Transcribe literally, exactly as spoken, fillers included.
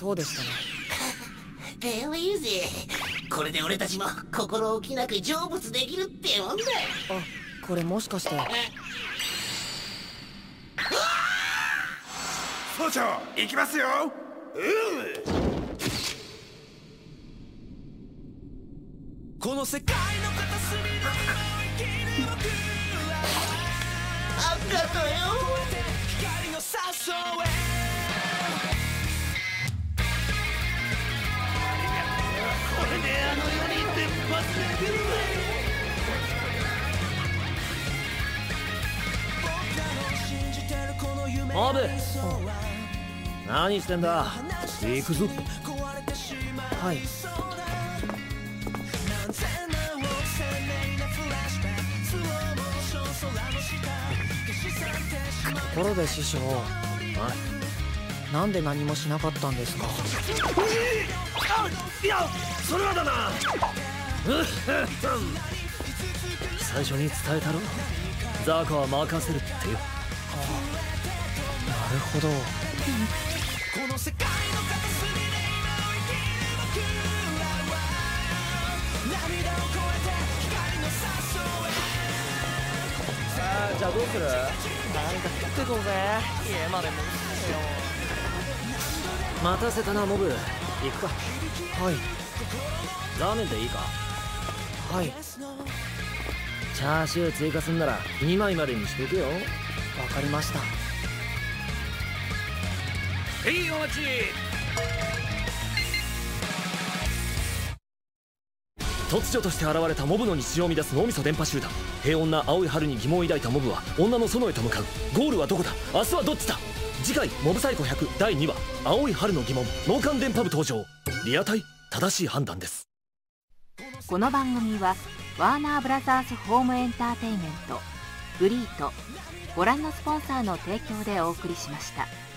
そうでしたね。 でもいいぜ。これで俺たちも心置きなく成仏できるってもんだ。 あ、これもしかして。 総長、行きますよ。 うん。この世界の片隅で生きる僕らありがとうよ。 光の誘えこれであの世に出発できるぜ。 モブ、何してんだ。行くぞ。 はい。ところで師匠、なんで何もしなかったんですか？ あ、いや、それはだな。最初に伝えたろ。ザコは任せるってよ。 ああ、なるほど。 この世界の片隅で今を生きる僕らは涙を越えて光の誘え。 ああ、じゃあどうする？ なんか食ってこうぜ。家までも待たせたな、モブ。行くか。 はい。 ラーメンでいいか？ はい。 チャーシュー追加すんならにまいまでにしておくよ。 わかりました。 へい、お待ち。突如として現れたモブの日常を乱す脳みそ電波集団。平穏な青い春に疑問を抱いたモブは女の園へと向かう。ゴールはどこだ？明日はどっちだ？次回モブサイコひゃくだいにわ、青い春の疑問、脳幹電波部登場。リアタイ正しい判断です。 この番組はワーナーブラザースホームエンターテインメント、フリート、ご覧のスポンサーの提供でお送りしました。